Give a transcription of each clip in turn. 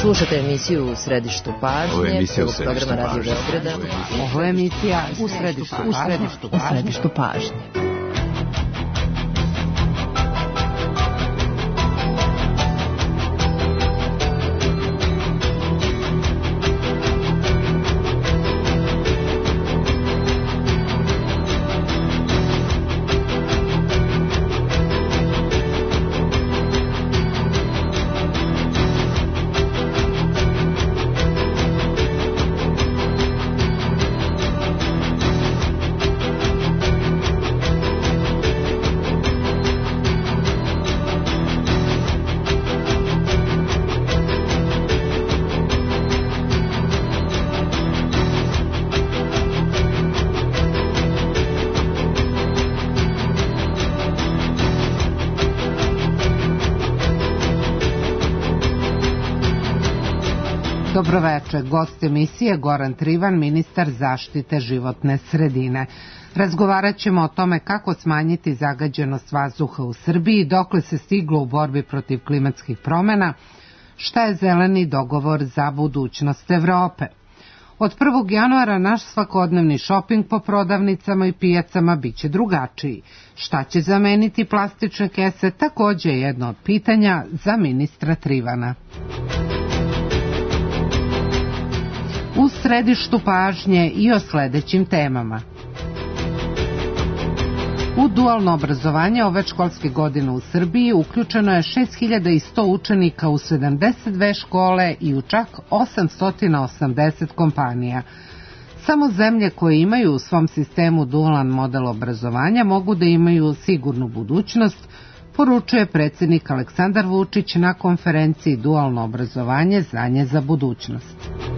Slušate emisiju U središtu pažnje, programa Radio Beograda. Ovo je emisija U središtu pažnje. Dobroveče, gost emisije Goran Trivan, ministar zaštite životne sredine. Razgovarat ćemo o tome kako smanjiti zagađenost vazduha u Srbiji, dokle se stiglo u borbi protiv klimatskih promjena, šta je zeleni dogovor za budućnost Evrope. Od 1. januara naš svakodnevni šoping po prodavnicama i pijacama biće drugačiji. Šta će zameniti plastične kese, takođe je jedno od pitanja za ministra Trivana. U središtu pažnje i o sledećim temama. U dualno obrazovanje ove školske godine u Srbiji uključeno je 6100 učenika u 72 škole i u čak 880 kompanija. Samo zemlje koje imaju u svom sistemu dualan model obrazovanja mogu da imaju sigurnu budućnost, poručuje predsjednik Aleksandar Vučić na konferenciji Dualno obrazovanje, znanje za budućnost.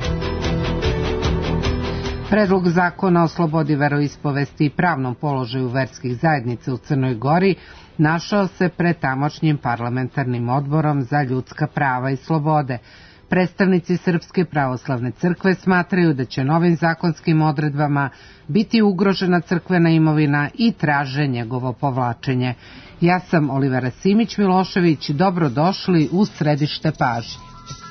Predlog zakona o slobodi veroispovesti i pravnom položaju verskih zajednica u Crnoj Gori našao se pred tamošnjim parlamentarnim odborom za ljudska prava i slobode. Predstavnici Srpske pravoslavne crkve smatraju da će novim zakonskim odredbama biti ugrožena crkvena imovina i traže njegovo povlačenje. Ja sam Olivera Simić-Milošević, dobrodošli u središte pažnje.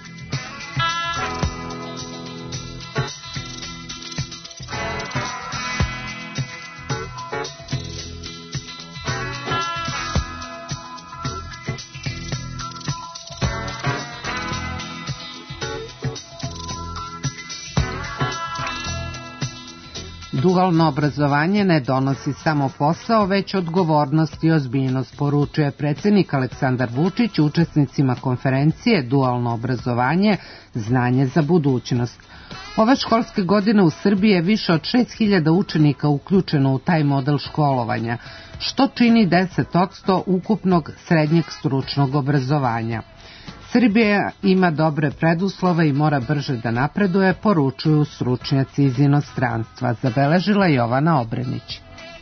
Dualno obrazovanje ne donosi samo posao, već odgovornost i ozbiljnost, poručuje predsjednik Aleksandar Vučić učesnicima konferencije Dualno obrazovanje, znanje za budućnost. Ove školske godine u Srbiji je više od 6000 učenika uključeno u taj model školovanja, što čini 10% ukupnog srednjeg stručnog obrazovanja. Srbija ima dobre preduslove i mora brže da napreduje, poručuju stručnjaci iz inostranstva, zabeležila Jovana Obrenić.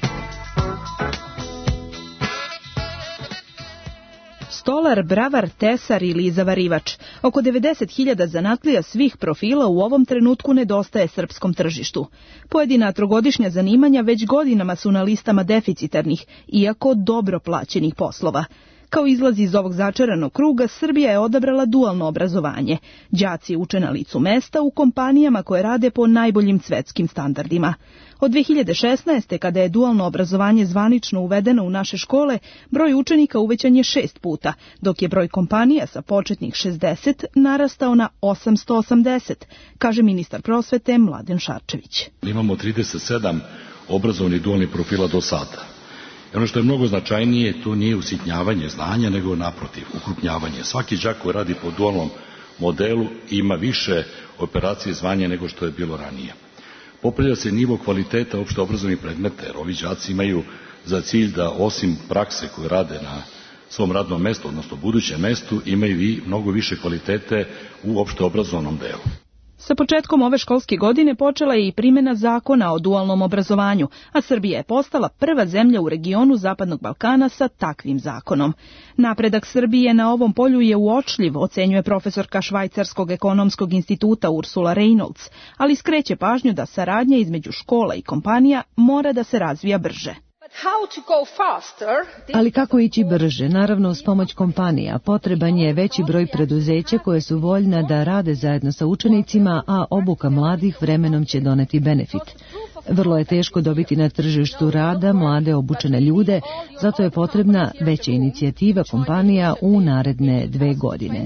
Stolar, bravar, tesar ili zavarivač. Oko 90.000 zanatlija svih profila u ovom trenutku nedostaje srpskom tržištu. Pojedina trogodišnja zanimanja već godinama su na listama deficitarnih, iako dobro plaćenih poslova. Kao izlaz iz ovog začaranog kruga, Srbija je odabrala dualno obrazovanje. Đaci uče na licu mesta u kompanijama koje rade po najboljim svetskim standardima. Od 2016. kada je dualno obrazovanje zvanično uvedeno u naše škole, broj učenika uvećan je 6 puta, dok je broj kompanija sa početnih 60 narastao na 880, kaže ministar prosvete Mladen Šarčević. Imamo 37 obrazovnih dualnih profila do sada. Ono što je mnogo značajnije, to nije usitnjavanje znanja, nego naprotiv, ukrupnjavanje. Svaki đak koji radi po dualnom modelu ima više operacije zvanja nego što je bilo ranije. Popravlja se nivo kvaliteta opšte obrazovnih predmeta, jer ovi đaci imaju za cilj da osim prakse koje rade na svom radnom mestu, odnosno budućem mestu, imaju i mnogo više kvalitete u opšte obrazovnom delu. Sa početkom ove školske godine počela je i primjena zakona o dualnom obrazovanju, a Srbija je postala prva zemlja u regionu Zapadnog Balkana sa takvim zakonom. Napredak Srbije na ovom polju je uočljiv, ocenjuje profesorka Švajcarskog ekonomskog instituta Ursula Reynolds, ali skreće pažnju da saradnja između škola i kompanija mora da se razvija brže. Ali kako ići brže? Naravno, uz pomoć kompanija. Potreban je veći broj preduzeća koje su voljna da rade zajedno sa učenicima, a obuka mladih vremenom će doneti benefit. Vrlo je teško dobiti na tržištu rada mlade obučene ljude, zato je potrebna veća inicijativa kompanija u naredne 2 godine.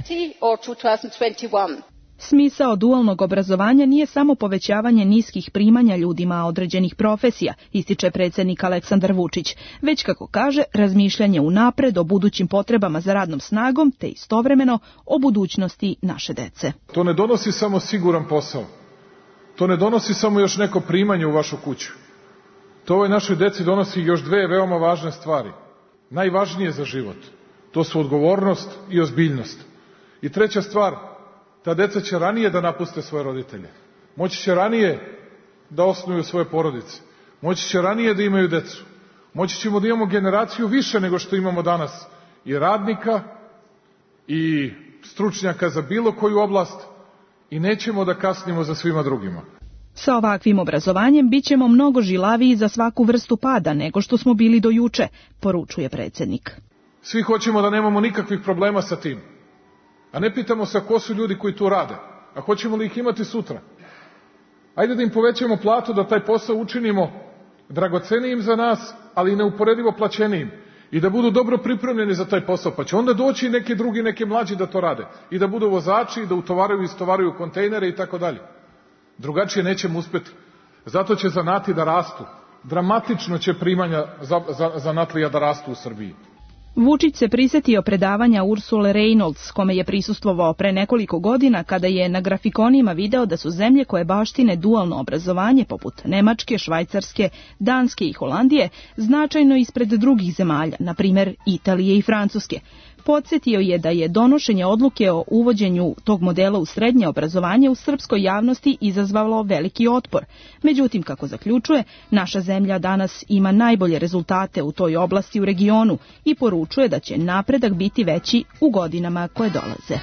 Smisao dualnog obrazovanja nije samo povećavanje niskih primanja ljudima određenih profesija, ističe predsjednik Aleksandar Vučić, već, kako kaže, razmišljanje unapred o budućim potrebama za radnom snagom, te istovremeno o budućnosti naše dece. To ne donosi samo siguran posao. To ne donosi samo još neko primanje u vašu kuću. To ovoj našoj deci donosi još 2 veoma važne stvari. Najvažnije za život. To su odgovornost i ozbiljnost. I 3. stvar, ta deca će ranije da napuste svoje roditelje. Moći će ranije da osnuju svoje porodice. Moći će ranije da imaju decu. Moći ćemo da imamo generaciju više nego što imamo danas. I radnika, i stručnjaka za bilo koju oblast, i nećemo da kasnimo za svima drugima. Sa ovakvim obrazovanjem bit ćemo mnogo žilaviji za svaku vrstu pada nego što smo bili do juče, poručuje predsjednik. Svi hoćemo da nemamo nikakvih problema sa tim. A ne pitamo se ko su ljudi koji tu rade, a hoćemo li ih imati sutra. Ajde da im povećamo platu, da taj posao učinimo dragocenijim za nas, ali i neuporedivo plaćenijim. I da budu dobro pripremljeni za taj posao, pa će onda doći i neki drugi, neki mlađi da to rade. I da budu vozači, i da utovaraju i istovaraju kontejnere i tako dalje. Drugačije nećemo uspjeti. Zato će zanati da rastu. Dramatično će primanja zanatlija da rastu u Srbiji. Vučić se prisjetio predavanja Ursule Reynolds, kome je prisustvovao pre nekoliko godina kada je na grafikonima video da su zemlje koje baštine dualno obrazovanje poput Nemačke, Švajcarske, Danske i Holandije značajno ispred drugih zemalja, na primjer Italije i Francuske. Podsjetio je da je donošenje odluke o uvođenju tog modela u srednje obrazovanje u srpskoj javnosti izazvalo veliki otpor. Međutim, kako zaključuje, naša zemlja danas ima najbolje rezultate u toj oblasti u regionu i poručuje da će napredak biti veći u godinama koje dolaze.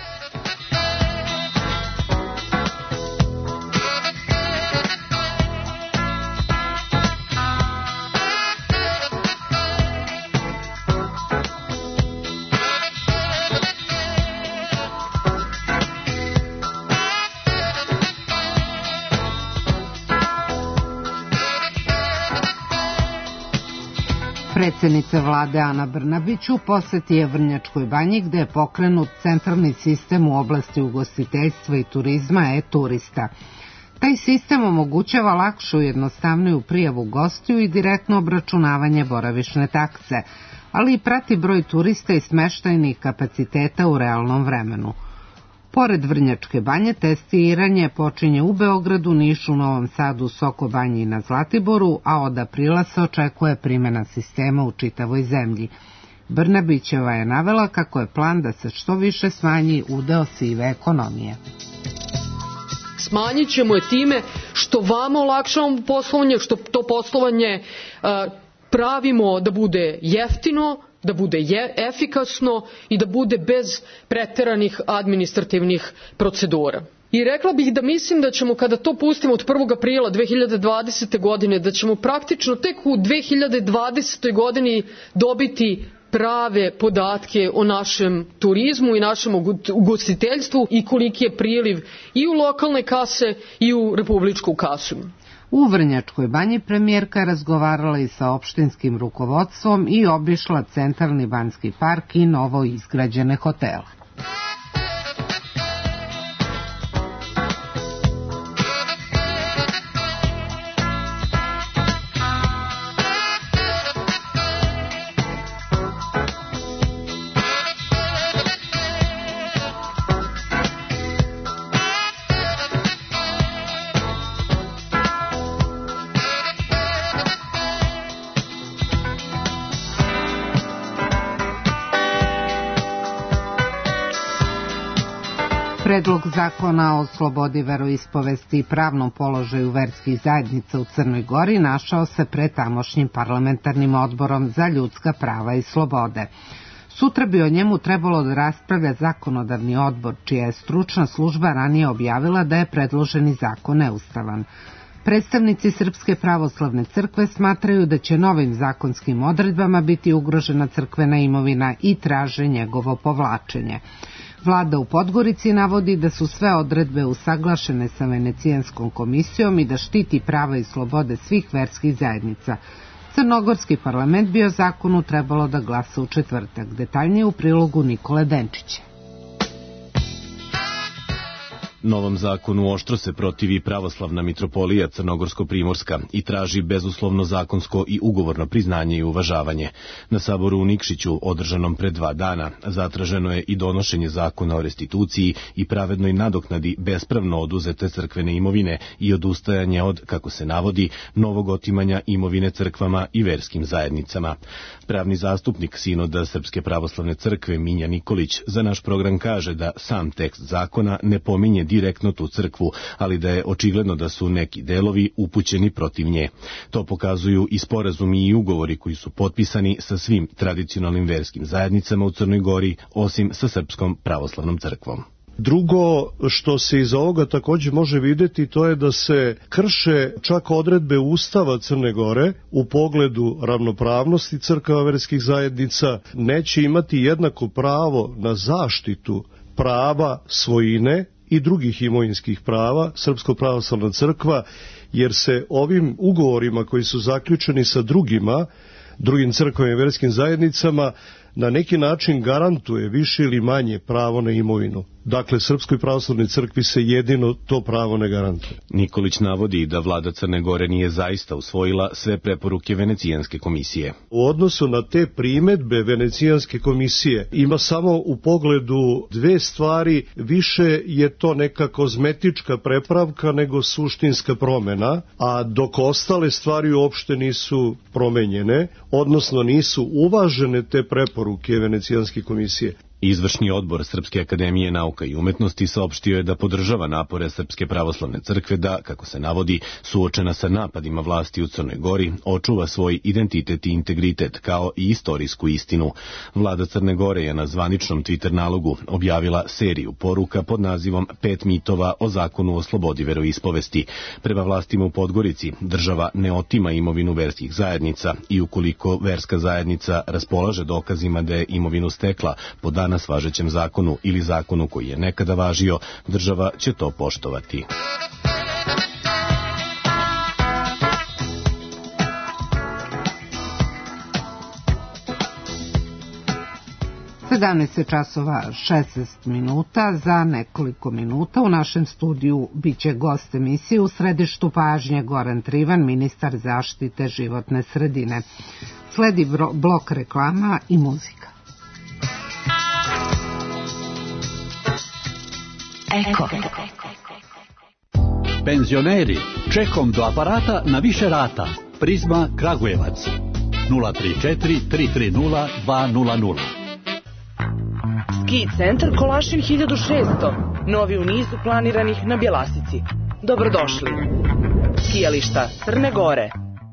Predsjednica vlade Ana Brnabić u poseti je Vrnjačkoj Banji, gde je pokrenut centralni sistem u oblasti ugostiteljstva i turizma e-turista. Taj sistem omogućava lakšu i jednostavniju prijavu gostiju i direktno obračunavanje boravišne takse, ali i prati broj turista i smeštajnih kapaciteta u realnom vremenu. Pored Vrnjačke Banje, testiranje počinje u Beogradu, Nišu, Novom Sadu, Soko Banji i na Zlatiboru, a od aprila se očekuje primjena sistema u čitavoj zemlji. Brnabićeva je navela kako je plan da se što više smanji udeo sive ekonomije. Smanjit ćemo je time što vama olakšavamo poslovanje, što to poslovanje pravimo da bude jeftino, da bude efikasno i da bude bez preteranih administrativnih procedura. I rekla bih da mislim da ćemo, kada to pustimo od 1. aprila 2020. godine, da ćemo praktično tek u 2020. godini dobiti prave podatke o našem turizmu i našem ugostiteljstvu i koliki je priliv i u lokalne kase i u republičku kasu. U Vrnjačkoj Banji premijerka je razgovarala i sa opštinskim rukovodstvom i obišla centralni banjski park i novo izgrađene hotele. Predlog zakona o slobodi veroispovesti i pravnom položaju verskih zajednica u Crnoj Gori našao se pred tamošnjim parlamentarnim odborom za ljudska prava i slobode. Sutra bi o njemu trebalo da raspravlja zakonodavni odbor, čija je stručna služba ranije objavila da je predloženi zakon neustavan. Predstavnici Srpske pravoslavne crkve smatraju da će novim zakonskim odredbama biti ugrožena crkvena imovina i traže njegovo povlačenje. Vlada u Podgorici navodi da su sve odredbe usaglašene sa Venecijanskom komisijom i da štiti prava i slobode svih verskih zajednica. Crnogorski parlament bi o zakonu trebalo da glasa u četvrtak. Detaljnije u prilogu Nikole Denčića. Novom zakonu oštro se protivi pravoslavna mitropolija Crnogorsko-Primorska i traži bezuslovno zakonsko i ugovorno priznanje i uvažavanje. Na saboru u Nikšiću, održanom pre 2 dana, zatraženo je i donošenje zakona o restituciji i pravednoj nadoknadi bespravno oduzete crkvene imovine i odustajanje od, kako se navodi, novog otimanja imovine crkvama i verskim zajednicama. Pravni zastupnik Sinoda Srpske pravoslavne crkve Minja Nikolić za naš program kaže da sam tekst zakona ne pominje direktno tu crkvu, ali da je očigledno da su neki delovi upućeni protiv nje. To pokazuju i sporazumi i ugovori koji su potpisani sa svim tradicionalnim verskim zajednicama u Crnoj Gori, osim sa Srpskom pravoslavnom crkvom. Drugo što se iz ovoga također može vidjeti, to je da se krše čak odredbe Ustava Crne Gore u pogledu ravnopravnosti crkava verskih zajednica, neće imati jednako pravo na zaštitu prava svojine i drugih imovinskih prava Srpska pravoslavna crkva, jer se ovim ugovorima koji su zaključeni sa drugim crkvama i verskim zajednicama na neki način garantuje više ili manje pravo na imovinu. Dakle, Srpskoj pravoslavnoj crkvi se jedino to pravo ne garantuje. Nikolić navodi da vlada Crne Gore nije zaista usvojila sve preporuke Venecijanske komisije. U odnosu na te primedbe Venecijanske komisije ima samo u pogledu 2 stvari, više je to neka kozmetička prepravka nego suštinska promena, a dok ostale stvari uopšte nisu promenjene, odnosno nisu uvažene te preporuke Venecijanske komisije. Izvršni odbor Srpske akademije nauka i umetnosti saopštio je da podržava napore Srpske pravoslavne crkve da, kako se navodi, suočena sa napadima vlasti u Crnoj Gori, očuva svoj identitet i integritet kao i istorijsku istinu. Vlada Crne Gore je na zvaničnom Twitter nalogu objavila seriju poruka pod nazivom 5 mitova o zakonu o slobodi veroispovesti. Prema vlastima u Podgorici, država ne otima imovinu verskih zajednica i ukoliko verska zajednica raspolaže dokazima da je imovinu stekla po danas važećem zakonu ili zakonu koji je nekada važio, država će to poštovati. časova 16 minuta. Za nekoliko minuta u našem studiju biće gost emisije U središtu pažnje Goran Trivan, ministar zaštite životne sredine. Sledi blok reklama i muzika. Eko. Penzioneri, čekom do aparata na više rata. Prizma Kragujevac 034 330 200. Ski centar Kolašin 1600, novi u nizu planiranih na Bjelasici. Dobrodošli. Skijališta Crne Gore.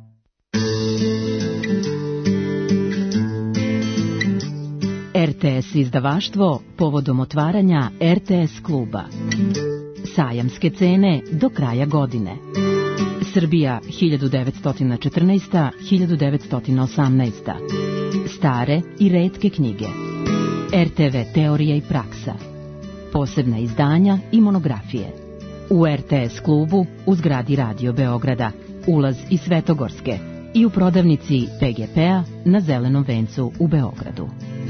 RTS izdavaštvo povodom otvaranja RTS kluba. Sajamske cene do kraja godine. Srbija 1914-1918. Stare i retke knjige. RTV teorija i praksa. Posebna izdanja i monografije. U RTS klubu u zgradi Radio Beograda. Ulaz iz Svetogorske. I u prodavnici PGP-a na Zelenom vencu u Beogradu.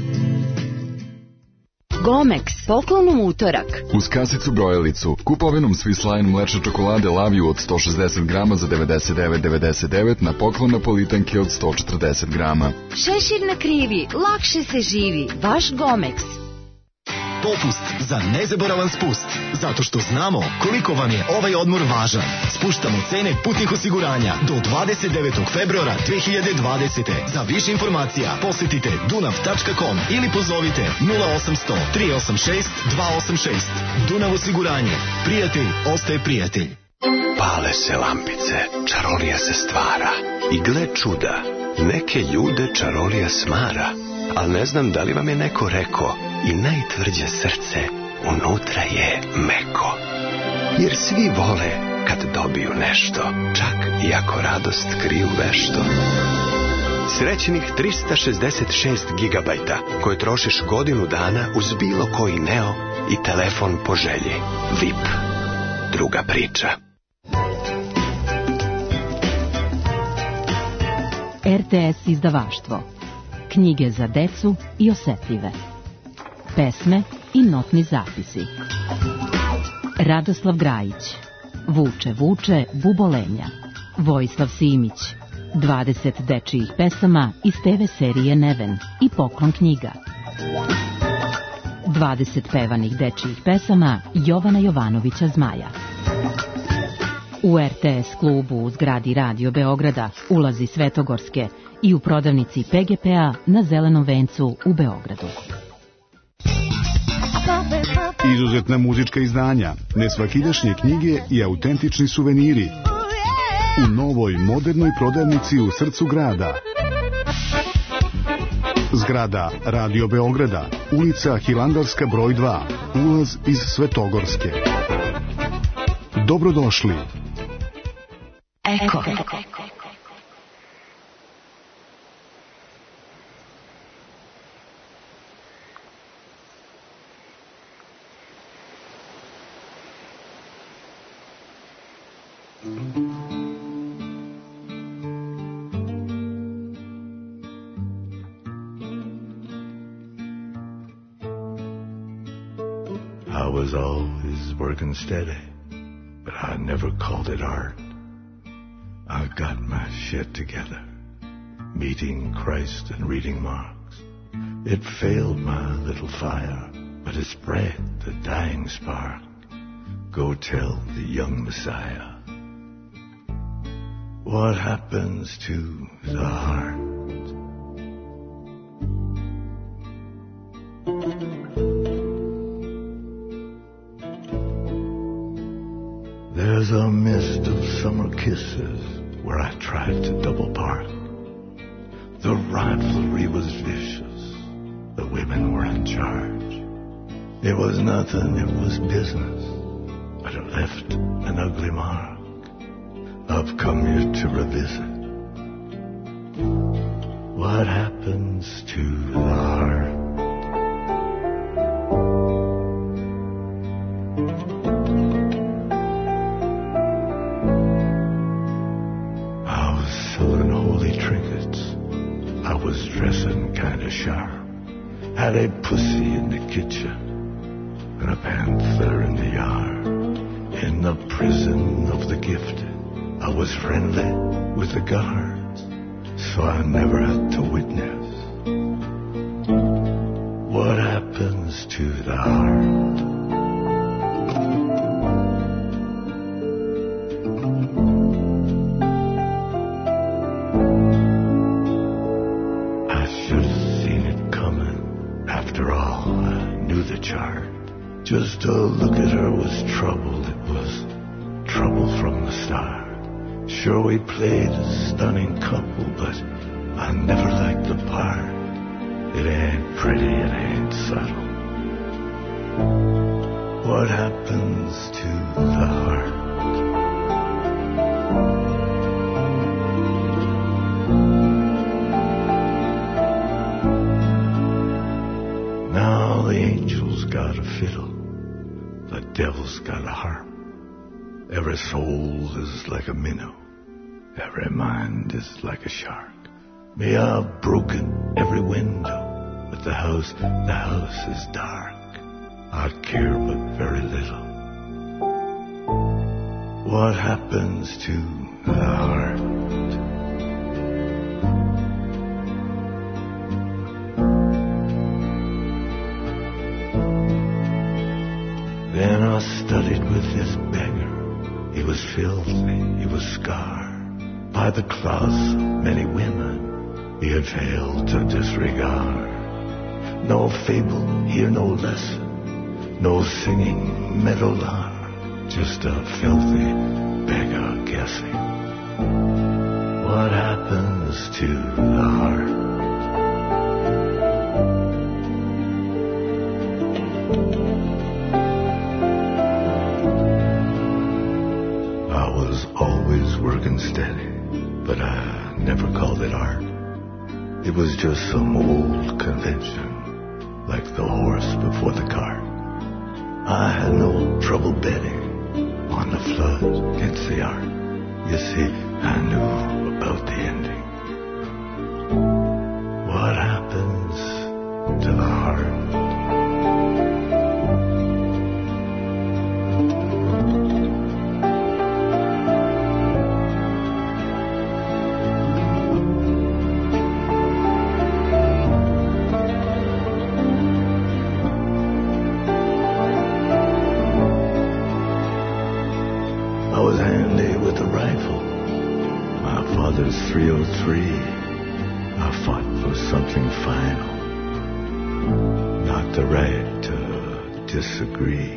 Gomex, poklonom utorak. Uz kasicu brojalicu, kupovinom Swiss Line mlečne čokolade Laviju od 160 grama za 99,99 na poklon napolitanke od 140 grama. Šešir na krivi, lakše se živi. Vaš Gomex. Popust za nezaboravan spust, zato što znamo koliko vam je ovaj odmor važan. Spuštamo cene putnih osiguranja do 29. februara 2020. Za više informacija posjetite dunav.com ili pozovite 0800 386 286. Dunav osiguranje. Prijatelj ostaje prijatelj. Pale se lampice, čarolija se stvara. I gle čuda, neke ljude čarolija smara. Ali ne znam da li vam je neko rekao, i najtvrđe srce unutra je meko. Jer svi vole kad dobiju nešto, čak i ako radost kriju vešto. Srećnih 366 gigabajta koje trošiš godinu dana uz bilo koji Neo i telefon po želji. VIP. Druga priča. RTS izdavaštvo. Knjige za decu i osetljive. Pesme i notni zapisi. Radoslav Grajić. Vuče, vuče, bubolenja. Vojislav Simić. 20 dečijih pesama iz TV serije Neven i Poklon knjiga. 20 pevanih dečijih pesama Jovana Jovanovića Zmaja. U RTS klubu u zgradi Radio Beograda, ulazi Svetogorske i u prodavnici PGP-a na Zelenom vencu u Beogradu. Izuzetna muzička izdanja, nesvakidašnje knjige i autentični suveniri. U novoj, modernoj prodavnici u srcu grada. Zgrada Radio Beograda, ulica Hilandarska broj 2, ulaz iz Svetogorske. Dobrodošli. Eko. I was always working steady, but I never called it art. I got my shit together, meeting Christ and reading Marx. It failed my little fire, but it spread the dying spark. Go tell the young Messiah what happens to the heart. There's a mist of summer kisses where I tried to double park. The rivalry was vicious. The women were in charge. It was nothing, it was business, but it left an ugly mark. I've come here to revisit what happens to the heart. Dressing kind of sharp. Had a pussy in the kitchen and a panther in the yard. In the prison of the gifted, I was friendly with the guards, so I never had to witness what happens to the heart. Just to look at her was trouble. It was trouble from the start. Sure, we played a stunning couple, but I never liked the part. It ain't pretty, it ain't subtle. What happens to the heart? Now the angel's got a fiddle. The devil's got a harp. Every soul is like a minnow. Every mind is like a shark. Me, I've broken every window, but the house is dark. I care but very little. What happens to the heart? Then I studied with this beggar. He was filthy, he was scarred by the claws of many women he had failed to disregard. No fable, hear no lesson, no singing meadowlark, just a filthy beggar guessing. What happens to the heart? It was just some old convention, like the horse before the cart. I had no trouble betting on the flood against the ark. You see, I knew about the ending. What happens to the heart? I was handy with the rifle. My father's .303. I fought for something final, not the right to disagree.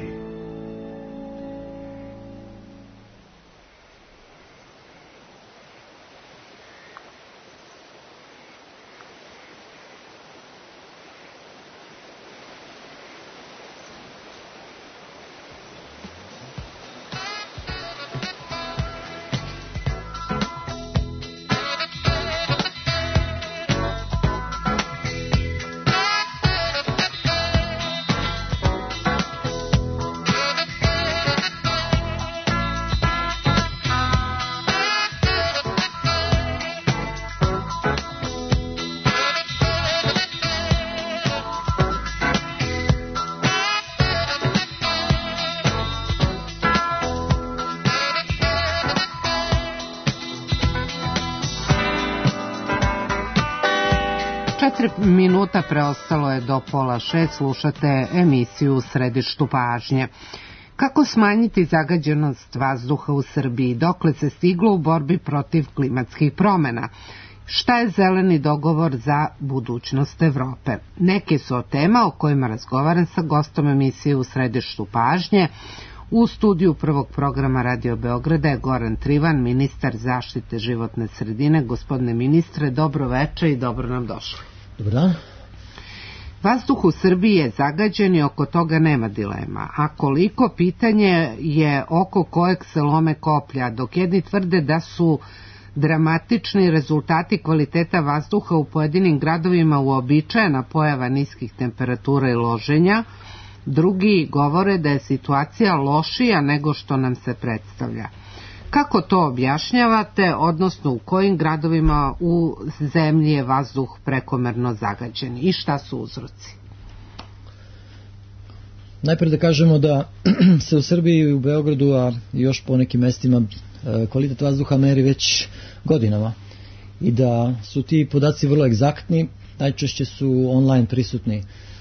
Minuta preostalo je do 5:30, slušate emisiju U središtu pažnje. Kako smanjiti zagađenost vazduha u Srbiji? Dokle se stiglo u borbi protiv klimatskih promena? Šta je zeleni dogovor za budućnost Evrope? Neke su od tema o kojima razgovaram sa gostom emisije U središtu pažnje. U studiju prvog programa Radio Beograda je Goran Trivan, ministar zaštite životne sredine. Gospodine ministre, dobro veče i dobro nam došli. Dobar dan. Vazduh u Srbiji je zagađen i oko toga nema dilema. A koliko, pitanje je oko kojeg se lome koplja, dok jedni tvrde da su dramatični rezultati kvaliteta vazduha u pojedinim gradovima uobičajena pojava niskih temperatura i loženja, drugi govore da je situacija lošija nego što nam se predstavlja. Kako to objašnjavate, odnosno u kojim gradovima u zemlji je vazduh prekomerno zagađen i šta su uzroci? Najprije da kažemo da se u Srbiji i u Beogradu, a još po nekim mestima, kvalitet vazduha meri već godinama i da su ti podaci vrlo egzaktni, najčešće su online prisutni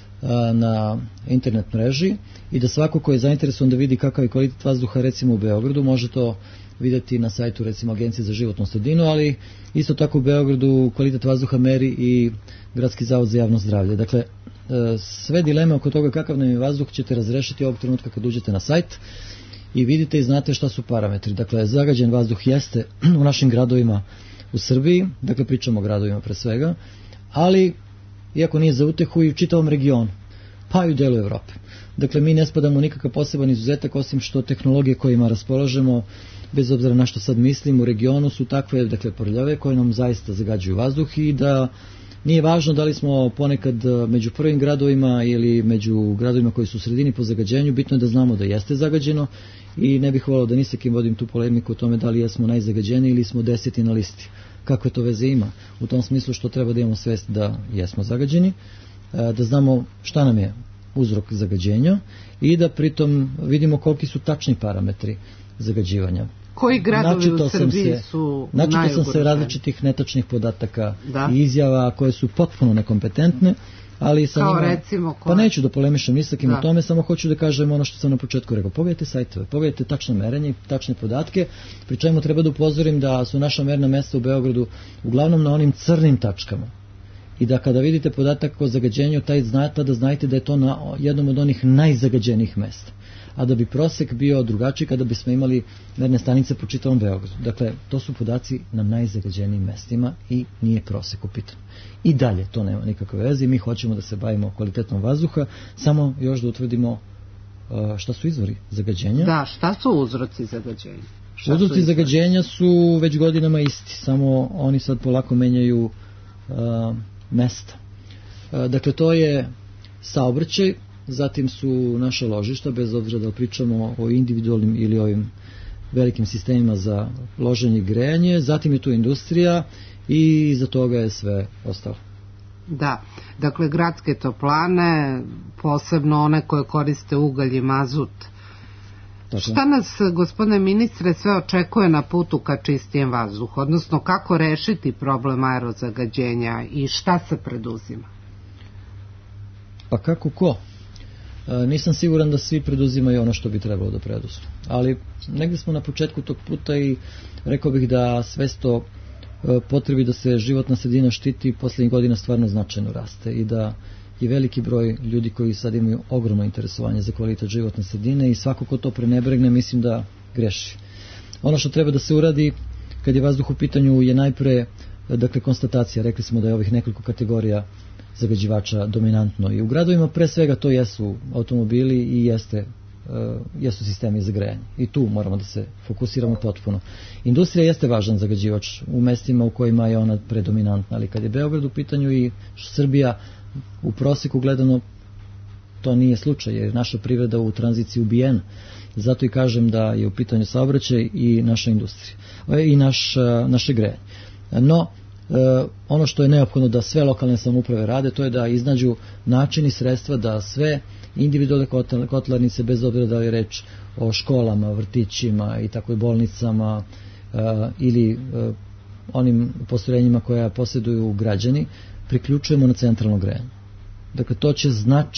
na internet mreži i da svako ko je zainteresovan da vidi kakav je kvalitet vazduha recimo u Beogradu može to vidjeti na sajtu recimo Agencije za životnu sredinu, ali isto tako u Beogradu kvalitet vazduha meri i Gradski zavod za javno zdravlje. Dakle, sve dileme oko toga kakav nam je vazduh ćete razrešiti ovog trenutka kad uđete na sajt i vidite i znate šta su parametri. Dakle, zagađen vazduh jeste u našim gradovima u Srbiji, dakle pričamo o gradovima pre svega, ali iako nije za utehu i u čitavom regionu, pa i u delu Evrope. Dakle, mi ne spadamo nikakav poseban izuzetak, osim što tehnologije kojima raspolažemo, bez obzira na što sad mislim, u regionu su takve, dakle, prljave koje nam zaista zagađuju vazduh i da nije važno da li smo ponekad među prvim gradovima ili među gradovima koji su u sredini po zagađenju, bitno je da znamo da jeste zagađeno i ne bih volao da ni sa kim vodim tu polemiku o tome da li jesmo najzagađeniji ili smo 10. na listi. Kakve to veze ima? U tom smislu što treba da imamo svest da jesmo zagađeni, da znamo šta nam je uzrok zagađenja i da pritom vidimo koliki su tačni parametri zagađivanja. Koji gradovi u Srbiji su najugroženiji? Načito sam se različitih netačnih podataka i izjava koje su potpuno nekompetentne, ali sa njima, recimo, pa neću da polemišem ni sa kim o tome, samo hoću da kažem ono što sam na početku rekao. Pogledajte sajtove, pogledajte tačno merenje i tačne podatke, pri čemu treba da upozorim da su naša merna mesta u Beogradu uglavnom na onim crnim tačkama. I da kada vidite podatak o zagađenju, tada znajte da je to na jednom od onih najzagađenijih mesta. A da bi prosek bio drugačiji kada bismo imali merne stanice po čitavom Beogradu. Dakle, to su podaci na najzagađenijim mestima i nije prosek u pitanju. I dalje to nema nikakve veze i mi hoćemo da se bavimo kvalitetom vazduha, samo još da utvrdimo šta su izvori zagađenja. Da, šta su uzroci zagađenja? Uzroci zagađenja su već godinama isti, samo oni sad polako menjaju mesta. Dakle, to je saobraćaj, zatim su naša ložišta, bez obzira da pričamo o individualnim ili ovim velikim sistemima za loženje i grejanje, zatim je tu industrija i iza toga je sve ostalo. Da, dakle gradske toplane, posebno one koje koriste ugalj i mazut. Šta nas, gospodine ministre, sve očekuje na putu ka čistijem vazduhu, odnosno kako rešiti problem aerozagađenja i šta se preduzima? Pa kako ko? Nisam siguran da svi preduzimaju ono što bi trebalo da preduzmu. Ali negdje smo na početku tog puta i rekao bih da svest o potrebi da se životna sredina štiti poslednjih godina stvarno značajno raste i da je veliki broj ljudi koji sad imaju ogromno interesovanje za kvalitet životne sredine i svako ko to prenebregne mislim da greši. Ono što treba da se uradi kad je vazduh u pitanju je najpre konstatacija. Rekli smo da je ovih nekoliko kategorija zagađivača dominantno i u gradovima pre svega to jesu automobili i jesu sistemi za grejanje i tu moramo da se fokusiramo potpuno. Industrija jeste važan zagađivač u mestima u kojima je ona predominantna, ali kad je Beograd u pitanju i Srbija u proseku gledano to nije slučaj jer naša privreda u tranziciji ubijena. Zato i kažem da je u pitanju saobraćaj i naša industrija i naše grejanje. No, ono što je neophodno da sve lokalne samouprave rade, to je da iznađu način i sredstva da sve individualne kotlarnice, bez obzira da je reč o školama, vrtićima i tako i bolnicama ili onim postrojenjima koja posjeduju građani, priključujemo na centralno grejanje. Dakle, to će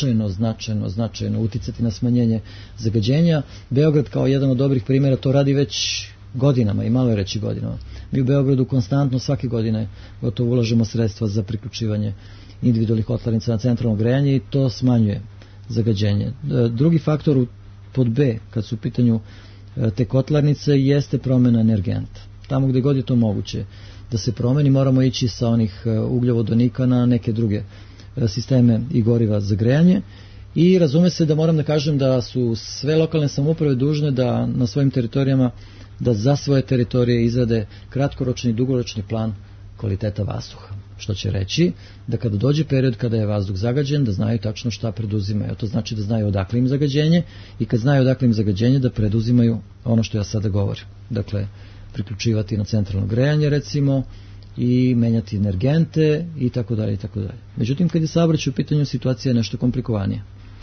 značajno uticati na smanjenje zagađenja. Beograd kao jedan od dobrih primjera to radi već godinama i malo je reći godinama. Mi u Beogradu konstantno svake godine gotovo ulažemo sredstva za priključivanje individualnih kotlarnica na centralno grejanje i to smanjuje zagađenje. Drugi faktor pod B, kad su u pitanju te kotlarnice, jeste promjena energenta. Tamo gdje god je to moguće da se promeni, moramo ići sa onih ugljovodonika na neke druge sisteme i goriva za grejanje i razume se da moram da kažem da su sve lokalne samouprave dužne da na svojim teritorijama da za svoje teritorije izrade kratkoročni i dugoročni plan kvaliteta vazduha. Što će reći da kada dođe period kada je vazduh zagađen, da znaju tačno šta preduzimaju. To znači da znaju odakle im zagađenje i kad znaju odakle im zagađenje da preduzimaju ono što ja sada govorim. Dakle, priključivati na centralno grejanje recimo i menjati energente i tako dalje i tako dalje. Međutim, kad je saobraćaj u pitanju, situacija je nešto komplikovanija.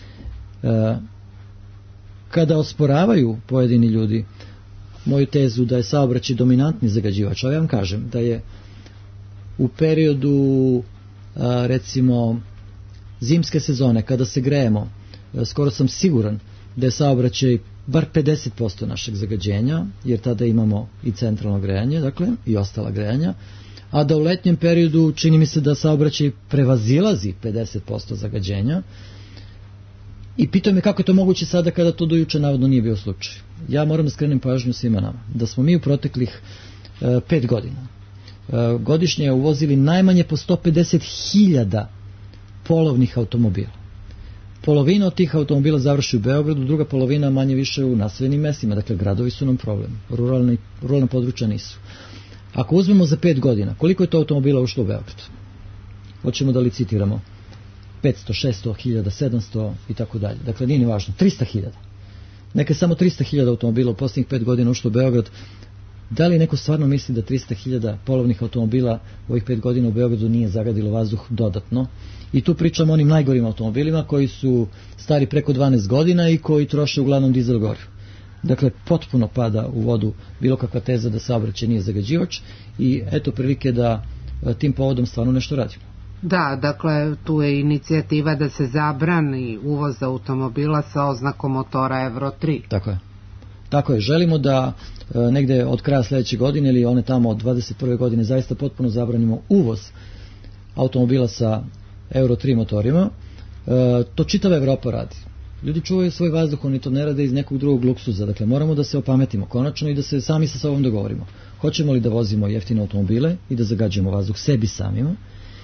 Kada osporavaju pojedini ljudi moju tezu da je saobraćaj dominantni zagađivač, ja vam kažem da je u periodu recimo zimske sezone kada se grejemo, skoro sam siguran da je saobraćaj bar 50% našeg zagađenja, jer tada imamo i centralno grejanje, dakle, i ostala grejanja, a da u letnjem periodu čini mi se da saobraćaj prevazilazi 50% zagađenja. I pitao me kako je to moguće sada kada to do juče navodno nije bio slučaj. Ja moram da skrenem pažnju svima nama, da smo mi u proteklih 5 godina godišnje uvozili najmanje po 150.000 polovnih automobila. Polovina od tih automobila završi u Beogradu, druga polovina manje više u naseljenim mestima. Dakle, gradovi su nam problem, ruralna područja nisu. Ako uzmemo za 5 godina, koliko je to automobila ušlo u Beograd? Hoćemo da licitiramo 500, 600, 1000, 700 i tako dalje. Dakle, nije ni važno. 300.000. Neka je samo 300.000 automobila u posljednjih 5 godina ušlo u Beograd. Da li neko stvarno misli da 300.000 polovnih automobila u ovih 5 godina u Beogradu nije zagadilo vazduh dodatno? I tu pričamo o onim najgorim automobilima koji su stari preko 12 godina i koji troše uglavnom dizel gorivo. Dakle, potpuno pada u vodu bilo kakva teza da saobraćaj nije zagađivač i eto prilike da tim povodom stvarno nešto radimo. Da, dakle, tu je inicijativa da se zabrani uvoz automobila sa oznakom motora Euro 3. Tako je, želimo da negde od kraja sljedeće godine ili one tamo od 21. godine zaista potpuno zabranimo uvoz automobila sa Euro 3 motorima. To čitava Evropa radi. Ljudi čuvaju svoj vazduh, oni to ne rade iz nekog drugog luksuza. Dakle, moramo da se opametimo konačno i da se sami sa sobom dogovorimo. Hoćemo li da vozimo jeftine automobile i da zagađujemo vazduh sebi samima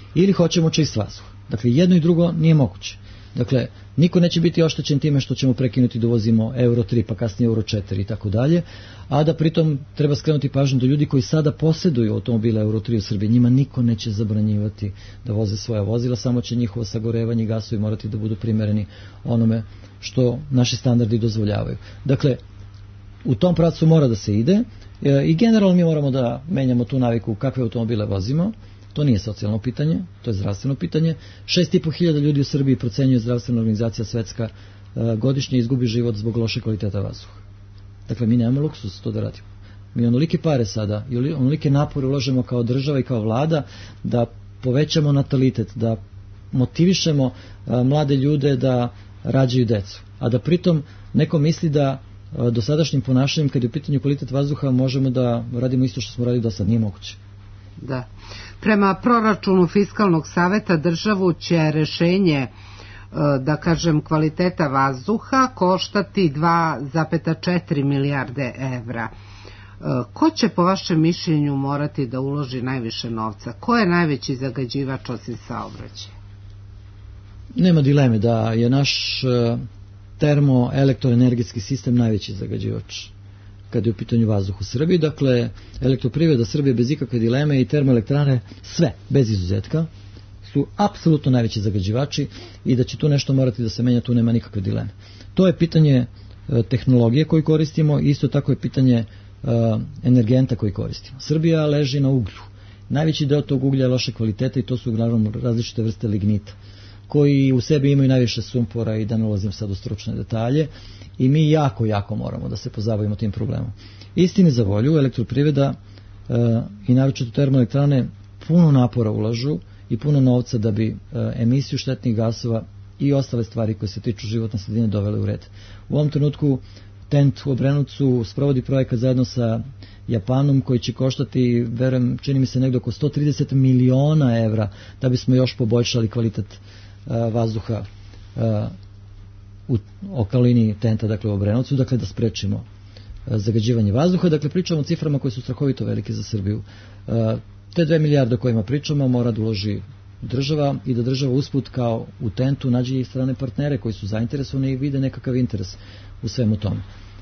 ili hoćemo čist vazduh. Dakle, jedno i drugo nije moguće. Dakle, niko neće biti oštećen time što ćemo prekinuti da uvozimo Euro 3, pa kasnije Euro 4 i tako dalje, a da pritom treba skrenuti pažnju do ljudi koji sada posjeduju automobile Euro 3 u Srbiji. Njima niko neće zabranjivati da voze svoja vozila, samo će njihovo sagorevanje i gasovi morati da budu primereni onome što naši standardi dozvoljavaju. Dakle, u tom pravcu mora da se ide i generalno mi moramo da menjamo tu naviku kakve automobile vozimo. To nije socijalno pitanje, to je zdravstveno pitanje. 6.500 ljudi u Srbiji procenjuje zdravstvena organizacija svetska godišnje izgubi život zbog loše kvaliteta vazduha. Dakle, mi nemamo luksus to da radimo. Mi onolike pare sada i onolike napore uložemo kao država i kao vlada da povećamo natalitet, da motivišemo mlade ljude da rađaju decu. A da pritom neko misli da dosadašnjim ponašanjem, kad je u pitanju kvalitet vazduha, možemo da radimo isto što smo radili do sad. Nije moguće. Da. Prema proračunu Fiskalnog saveta državu će rešenje, da kažem, kvaliteta vazduha koštati 2,4 milijarde evra. Ko će po vašem mišljenju morati da uloži najviše novca? Ko je najveći zagađivač osim saobraćaja? Nema dileme da je naš termoelektroenergetski sistem najveći zagađivač kad je u pitanju vazduh u Srbiji. Dakle, Elektroprivreda Srbije bez ikakve dileme i termoelektrane, sve, bez izuzetka, su apsolutno najveći zagađivači i da će tu nešto morati da se menja, tu nema nikakve dileme. To je pitanje tehnologije koju koristimo i isto tako je pitanje energenta koji koristimo. Srbija leži na uglju. Najveći deo tog uglja je loše kvalitete i to su naravno različite vrste lignita, koji u sebi imaju najviše sumpora i da ne ulazim sad u stručne detalje. I mi jako moramo da se pozabavimo tim problemom. Istini za volju, Elektroprivreda i naročito termoelektrane puno napora ulažu i puno novca da bi emisiju štetnih gasova i ostale stvari koje se tiču životne sredine dovele u red. U ovom trenutku TENT u Obrenovcu sprovodi projekat zajedno sa Japanom koji će koštati, verujem, čini mi se negdje oko 130 miliona evra da bismo još poboljšali kvalitet vazduha u okolini TENT-a, dakle u Obrenovcu, dakle da sprečimo zagađivanje vazduha. Dakle, pričamo o ciframa koje su strahovito velike za Srbiju. Te 2 milijarde o kojima pričamo mora da uloži država i da država usput kao u TENT-u nađe i strane partnere koji su zainteresovani i vide nekakav interes u svemu tome.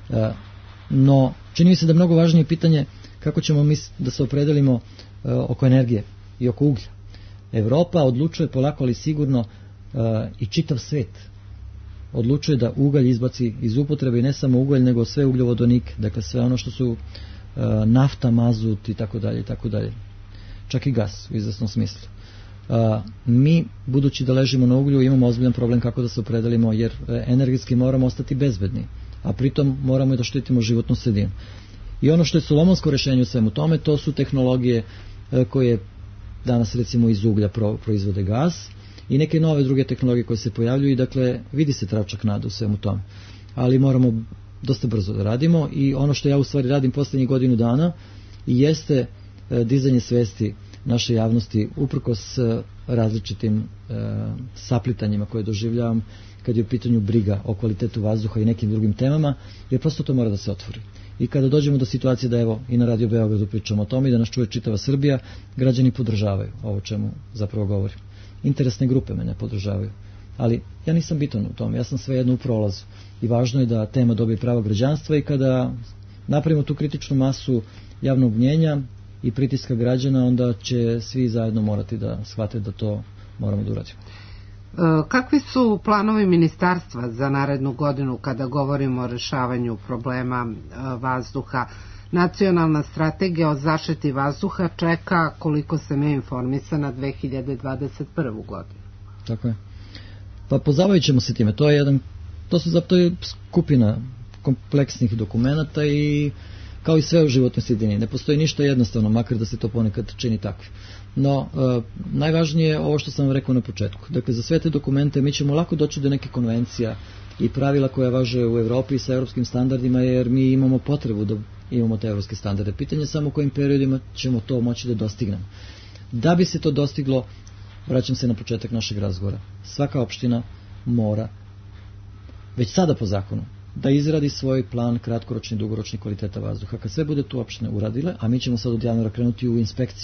No, čini mi se da je mnogo važnije pitanje kako ćemo mi da se opredelimo oko energije i oko uglja. Evropa odlučuje polako ali sigurno i čitav svet odlučuje da ugalj izbaci iz upotrebe i ne samo ugalj nego sve ugljovodonike, dakle sve ono što su nafta, mazut i tako dalje, čak i gas u izvesnom smislu. Mi, budući da ležimo na uglju, imamo ozbiljan problem kako da se opredelimo, jer energetski moramo ostati bezbedni, a pritom moramo i da štitimo životnu sredinu. I ono što je solomonsko rešenje u svemu tome, to su tehnologije koje danas recimo iz uglja proizvode gas i neke nove druge tehnologije koje se pojavljuju i dakle vidi se tračak nada u svemu tome. Ali moramo dosta brzo da radimo i ono što ja u stvari radim posljednjih godinu dana jeste dizanje svesti naše javnosti uprkos različitim saplitanjima koje doživljavam kad je u pitanju briga o kvalitetu vazduha i nekim drugim temama, jer prosto to mora da se otvori. I kada dođemo do situacije da evo i na Radio Beogradu pričamo o tome i da nas čuje čitava Srbija, građani podržavaju ovo čemu zapravo govorim. Interesne grupe me ne podržavaju, ali ja nisam bitan u tome, ja sam svejedno u prolazu i važno je da tema dobije pravo građanstva i kada napravimo tu kritičnu masu javnog mnjenja i pritiska građana, onda će svi zajedno morati da shvate da to moramo da uradimo. Kakvi su planovi ministarstva za narednu godinu kada govorimo o rešavanju problema vazduha? Nacionalna strategija o zaštiti vazduha čeka, koliko sam ja informisana, 2021. godinu. Tako je. Pa pozabavit ćemo se time. To je skupina kompleksnih dokumenata i kao i sve u životnoj sredini. Ne postoji ništa jednostavno, makar da se to ponekad čini takvim. No, najvažnije je ovo što sam vam rekao na početku. Dakle, za sve te dokumente mi ćemo lako doći do neke konvencija i pravila koja važe u Evropi i sa evropskim standardima, jer mi imamo potrebu da imamo te evropske standarde. Pitanje je samo u kojim periodima ćemo to moći da dostignemo. Da bi se to dostiglo, vraćam se na početak našeg razgovora, svaka opština mora, već sada po zakonu, da izradi svoj plan kratkoročni i dugoročni kvaliteta vazduha. Kad sve bude tu opštine uradile, a mi ćemo sad od januara krenuti u inspekciju,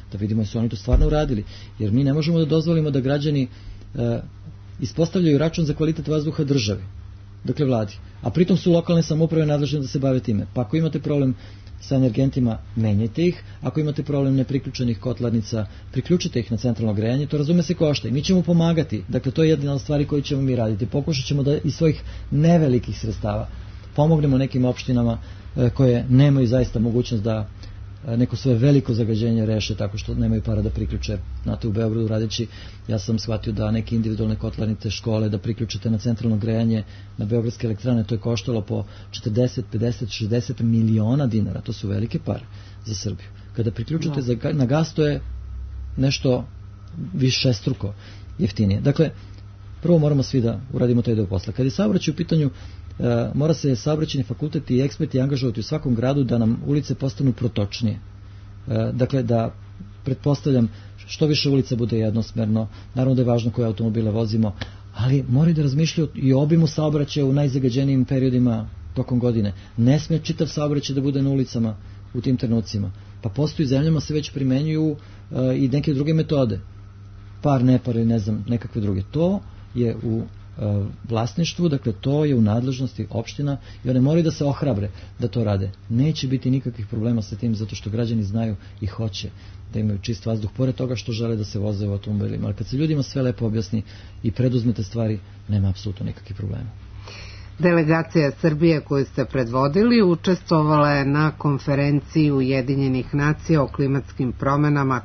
da vidimo da su oni to stvarno uradili. Jer mi ne možemo da dozvolimo da građani ispostavljaju račun za kvalitet vazduha državi, dakle vladi, a pritom su lokalne samouprave nadležne da se bave time. Pa ako imate problem sa energentima, menjajte ih. Ako imate problem nepriključenih kotlarnica, priključite ih na centralno grejanje, to razume se košta i mi ćemo pomagati. Dakle, to je jedna od stvari koju ćemo mi raditi. Pokušat ćemo da iz svojih nevelikih sredstava pomognemo nekim opštinama koje nemaju zaista mogućnost da neko svoje veliko zagađenje reše tako što nemaju para da priključe. Znate, u Beogradu radeći, ja sam shvatio da neke individualne kotlarnice, škole, da priključite na centralno grejanje, na beogradske elektrane, to je koštalo po 40, 50, 60 miliona dinara. To su velike pare za Srbiju. Kada priključite na gas, to je nešto višestruko jeftinije. Dakle, prvo moramo svi da uradimo taj deo posla. Kad je saobraćaj u pitanju, mora se saobraćajni fakultet i eksperti angažovati u svakom gradu da nam ulice postanu protočnije. Dakle, da pretpostavljam što više ulica bude jednosmerno, naravno da je važno koje automobile vozimo, ali moraju da razmišljaju i o obimu saobraćaja u najzagađenijim periodima tokom godine. Ne sme čitav saobraćaj da bude na ulicama u tim trenucima. Pa postoji zemljama se već primenjuju i neke druge metode. Par, nepar ili ne znam, nekakve druge. To je u vlasništvu, dakle to je u nadležnosti opština i one moraju da se ohrabre da to rade. Neće biti nikakvih problema sa tim zato što građani znaju i hoće da imaju čist vazduh, pored toga što žele da se voze u automobilima. Ali kad se ljudima sve lepo objasni i preduzmete stvari, nema apsolutno nikakvih problema. Delegacija Srbije koju ste predvodili učestvovala je na konferenciji Ujedinjenih nacija o klimatskim promenama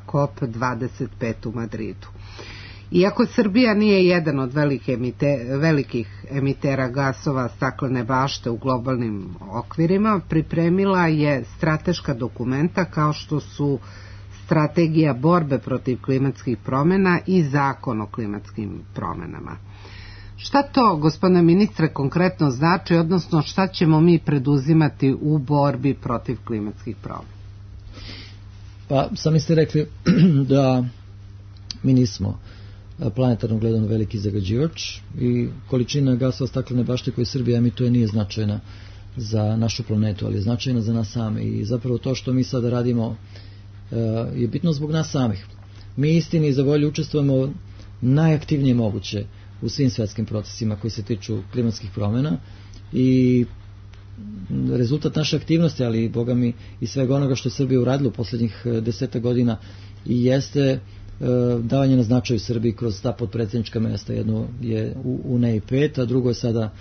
COP25 u Madridu. Iako Srbija nije jedan od velikih emitera gasova staklene bašte u globalnim okvirima, pripremila je strateška dokumenta kao što su Strategija borbe protiv klimatskih promena i Zakon o klimatskim promenama. Šta to, gospodine ministre, konkretno znači, odnosno šta ćemo mi preduzimati u borbi protiv klimatskih promena? Pa, sami ste rekli da mi nismo planetarno gledano veliki zagađivač i količina gasova staklene bašte koju Srbija emituje nije značajna za našu planetu, ali je značajna za nas same i zapravo to što mi sada radimo je bitno zbog nas samih. Mi istini za volju učestvujemo najaktivnije moguće u svim svetskim procesima koji se tiču klimatskih promjena i rezultat naše aktivnosti, ali boga mi i svega onoga što je Srbija uradila u posljednjih 10 godina i jeste davanje na značaju Srbiji kroz ta podpredsjednička mjesta. Jedno je u NEI 5, a drugo je sada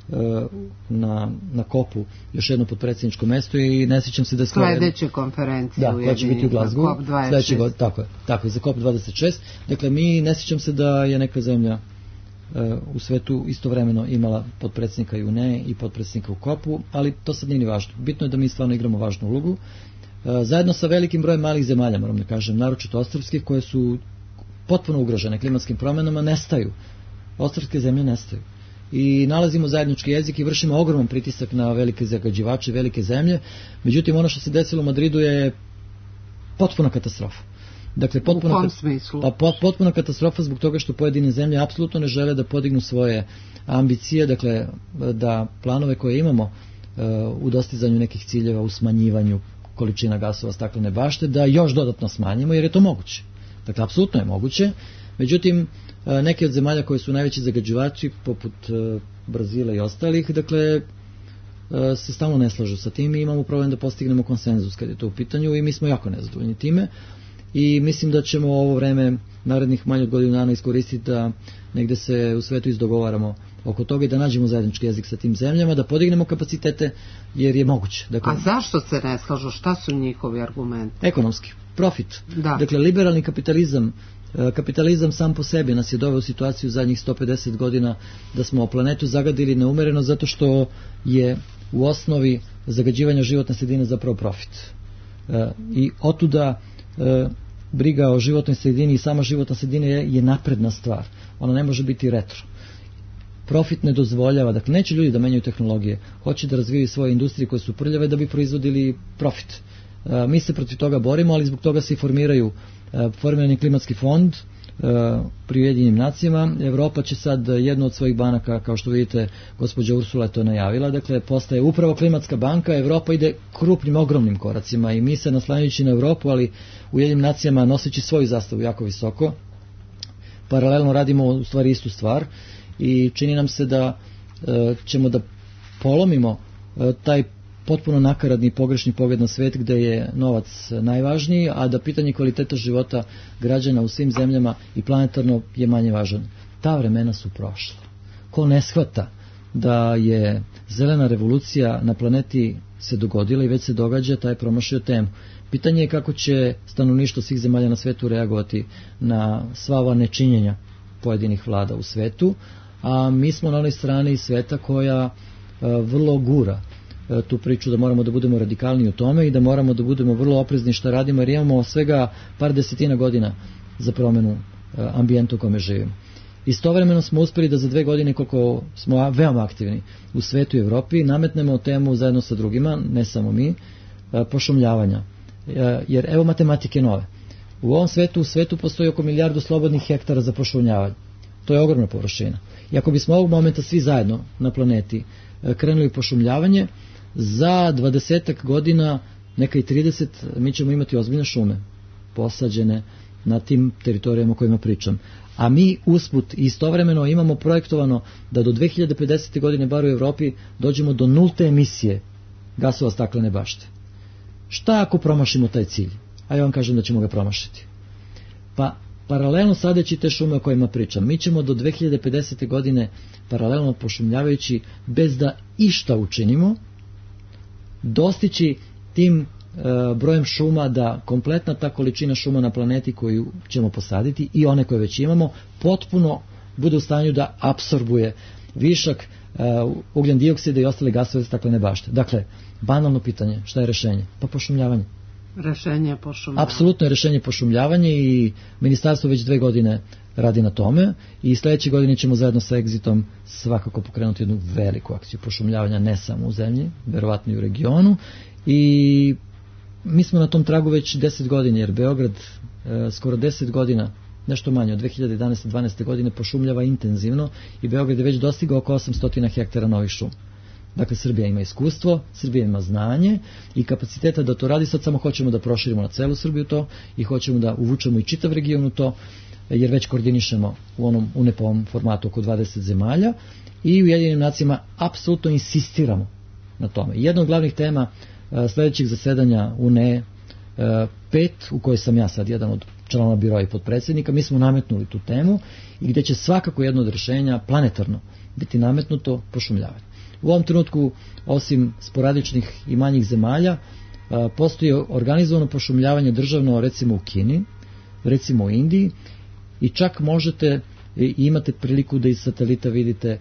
na Kopu još jedno podpredsjedničko mjesto i ne sjećam se da sledeće konferencije koja će biti u Glazgovu tako je za COP26. Dakle, mi ne sjećam se da je neka zemlja u svetu istovremeno imala podpredsjednika i u NEI i podpredsjednika u Kopu, ali to sad nije ni važno. Bitno je da mi stvarno igramo važnu ulogu zajedno sa velikim brojem malih zemalja, moram da kažem, naročito ostrvskih, koje su potpuno ugrožene klimatskim promjenama, nestaju. Ostrvske zemlje nestaju. I nalazimo zajednički jezik i vršimo ogroman pritisak na velike zagađivače, velike zemlje. Međutim, ono što se desilo u Madridu je potpuna katastrofa. Dakle, potpuna katastrofa zbog toga što pojedine zemlje apsolutno ne žele da podignu svoje ambicije, dakle, da planove koje imamo u dostizanju nekih ciljeva, u smanjivanju količina gasova staklene bašte, da još dodatno smanjimo, jer je to moguće. Dakle, apsolutno je moguće. Međutim, neke od zemalja koje su najveći zagađivači, poput Brazila i ostalih, dakle, se stalno ne slažu sa tim i imamo problem da postignemo konsenzus kad je to u pitanju i mi smo jako nezadovoljni time i mislim da ćemo ovo vreme narednih manje od godinu dana iskoristiti da negde se u svetu izdogovaramo oko toga i da nađemo zajednički jezik sa tim zemljama, da podignemo kapacitete, jer je moguće. Dakle, a zašto se ne slažu? Šta su njihovi argumenti? Ekonomski, profit. Da. Dakle, liberalni kapitalizam sam po sebi nas je doveo u situaciju zadnjih 150 godina da smo planetu zagadili neumereno zato što je u osnovi zagađivanja životne sredine zapravo profit. I otuda briga o životnoj sredini i sama životna sredina je napredna stvar. Ona ne može biti retro. Profit ne dozvoljava, dakle neće ljudi da menjaju tehnologije, hoće da razvijaju svoje industrije koje su prljave da bi proizvodili profit. Mi se protiv toga borimo, ali zbog toga se i formiran je klimatski fond pri Ujedinjenim nacijama. Evropa će sad jednu od svojih banaka, kao što vidite, gospođa Ursula je to najavila, dakle postaje upravo klimatska banka. Evropa ide krupnim, ogromnim koracima i mi se naslanjajući na Evropu, ali u Ujedinjenim nacijama noseći svoju zastavu jako visoko, paralelno radimo u stvari istu stvar i čini nam se da ćemo da polomimo taj potpuno nakaradni i pogrešni pogled na svet gde je novac najvažniji, a da pitanje kvaliteta života građana u svim zemljama i planetarno je manje važan. Ta vremena su prošla. Ko ne shvata da je zelena revolucija na planeti se dogodila i već se događa, taj je promašio temu. Pitanje je kako će stanovništvo svih zemalja na svetu reagovati na sva ova nečinjenja pojedinih vlada u svetu, a mi smo na onoj strani sveta koja vrlo gura tu priču da moramo da budemo radikalni u tome i da moramo da budemo vrlo oprezni šta radimo, jer imamo svega par desetina godina za promenu ambijenta u kome živimo. Istovremeno smo uspeli da za 2 godine, koliko smo veoma aktivni u svetu i Evropi, nametnemo temu zajedno sa drugima, ne samo mi, pošumljavanja. Jer evo matematike nove. U ovom svetu, postoji oko 1 milijardu slobodnih hektara za pošumljavanje. To je ogromna površina. I ako bismo ovog momenta svi zajedno na planeti krenuli u pošumljavanje, za 20 godina, neka i 30, mi ćemo imati ozbiljne šume posađene na tim teritorijama o kojima pričam. A mi usput istovremeno imamo projektovano da do 2050. godine bar u Evropi dođemo do 0 emisije gasova staklene bašte. Šta ako promašimo taj cilj? A ja vam kažem da ćemo ga promašiti. Pa paralelno sadeći te šume o kojima pričam, mi ćemo do 2050. godine paralelno pošumljavajući bez da išta učinimo dostići tim brojem šuma da kompletna ta količina šuma na planeti koju ćemo posaditi i one koje već imamo potpuno bude u stanju da apsorbuje višak ugljen dioksida i ostale gasove staklene bašte. Dakle, banalno pitanje, šta je rešenje? Pa pošumljavanje. Rešenje je pošumljavanje. Apsolutno je rešenje pošumljavanje i ministarstvo već 2 godine radi na tome i sledeće godine ćemo zajedno sa Exitom svakako pokrenuti jednu veliku akciju pošumljavanja ne samo u zemlji, verovatno i u regionu, i mi smo na tom tragu već 10 godina, jer Beograd skoro 10 godina, nešto manje od 2011-12 godine pošumljava intenzivno i Beograd je već dostigao oko 800 hektara novih šuma. Dakle, Srbija ima iskustvo, Srbija ima znanje i kapaciteta da to radi. Sad samo hoćemo da proširimo na celu Srbiju to i hoćemo da uvučemo i čitav region u to, jer već koordinišemo u onom UNEP-ovom formatu oko 20 zemalja i u Ujedinjenim nacijama apsolutno insistiramo na tome. Jedna od glavnih tema sledećeg zasedanja UNE 5, u kojoj sam ja sad jedan od članova biroa i podpredsednika, mi smo nametnuli tu temu i gde će svakako jedno od rešenja planetarno biti nametnuto pošumljavanje. U ovom trenutku, osim sporadičnih i manjih zemalja, postoji organizovano pošumljavanje državno, recimo u Kini, recimo u Indiji, i čak možete i imate priliku da iz satelita vidite,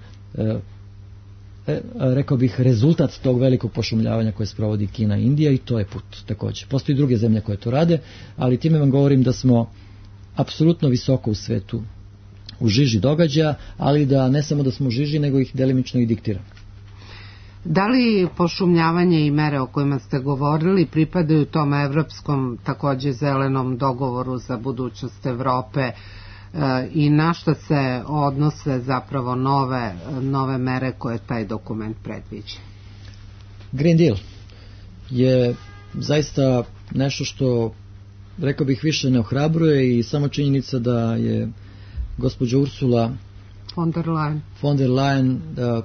rekao bih, rezultat tog velikog pošumljavanja koje sprovodi Kina i Indija, i to je put takođe. Postoji druge zemlje koje to rade, ali time vam govorim da smo apsolutno visoko u svetu u žiži događaja, ali da ne samo da smo u žiži, nego ih delimično i diktiramo. Da li pošumljavanje i mere o kojima ste govorili pripadaju tom evropskom takođe zelenom dogovoru za budućnost Evrope i na šta se odnose zapravo nove mere koje taj dokument predviđa? Green Deal je zaista nešto što, rekao bih, više ne ohrabruje i samo činjenica da je gospođa Ursula von der Leyen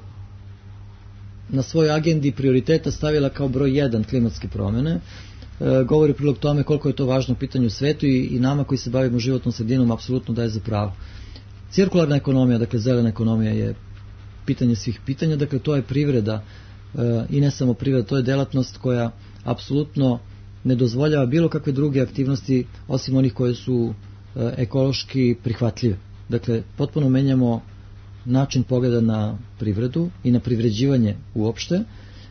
na svojoj agendi prioriteta stavila kao broj 1 klimatske promene, govori prilog tome koliko je to važno pitanje u svetu i nama koji se bavimo životnom sredinom apsolutno daje za pravo. Cirkularna ekonomija, dakle zelena ekonomija, je pitanje svih pitanja, dakle to je privreda i ne samo privreda, to je delatnost koja apsolutno ne dozvoljava bilo kakve druge aktivnosti osim onih koje su ekološki prihvatljive. Dakle, potpuno menjamo način pogleda na privredu i na privređivanje uopšte.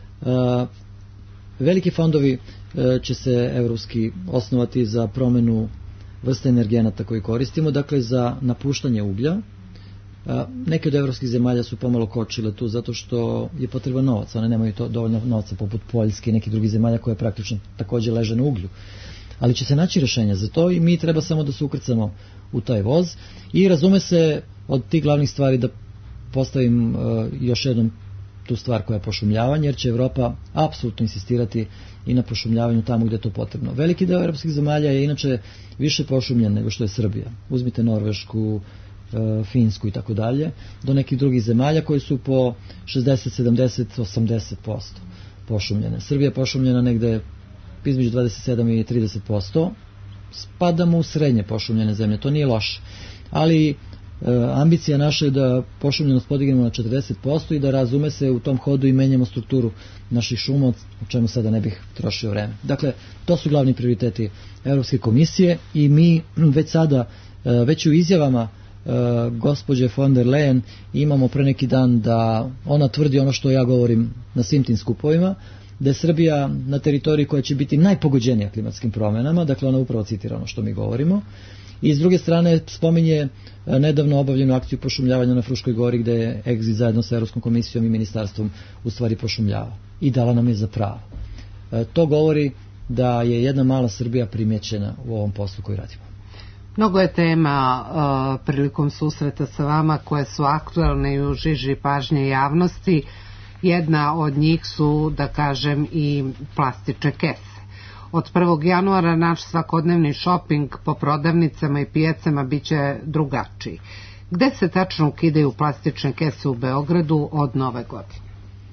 Veliki fondovi će se evropski osnovati za promenu vrste energenata koji koristimo, dakle za napuštanje uglja. Neke od evropskih zemalja su pomalo kočile tu zato što je potreban novac, one nemaju to dovoljno novca poput Poljske i nekih drugih zemalja koje praktično takođe leže na uglju. Ali će se naći rješenja za to i mi treba samo da se ukrcamo u taj voz i razume se od tih glavnih stvari da postavim još jednom tu stvar koja je pošumljavanje, jer će Evropa apsolutno insistirati i na pošumljavanju tamo gdje je to potrebno. Veliki deo europskih zemalja je inače više pošumljen nego što je Srbija. Uzmite Norvešku, Finsku i tako dalje, do nekih drugih zemalja koji su po 60, 70, 80% pošumljene. Srbija je pošumljena negde između 27 i 30%. Spadamo u srednje pošumljene zemlje, to nije loše. Ali ambicija naša je da pošumljenost podignemo na 40% i da razume se u tom hodu i menjamo strukturu naših šuma, o čemu sada ne bih trošio vreme. Dakle, to su glavni prioriteti Evropske komisije i mi već sada, već u izjavama gospođe von der Leyen imamo pre neki dan da ona tvrdi ono što ja govorim na svim tim skupovima, da je Srbija na teritoriji koja će biti najpogođenija klimatskim promjenama, dakle ona upravo citira ono što mi govorimo. I s druge strane spominje nedavno obavljenu akciju pošumljavanja na Fruškoj gori gde je Exit zajedno sa Europskom komisijom i ministarstvom u stvari pošumljava i dala nam je za pravo. To govori da je jedna mala Srbija primjećena u ovom poslu koji radimo. Mnogo je tema prilikom susreta sa vama koje su aktualne i u žiži pažnje javnosti. Jedna od njih su, da kažem, i plastične kese. Od 1. januara naš svakodnevni šoping po prodavnicama i pijacama biće drugačiji. Gde se tačno ukidaju plastične kese u Beogradu od nove godine?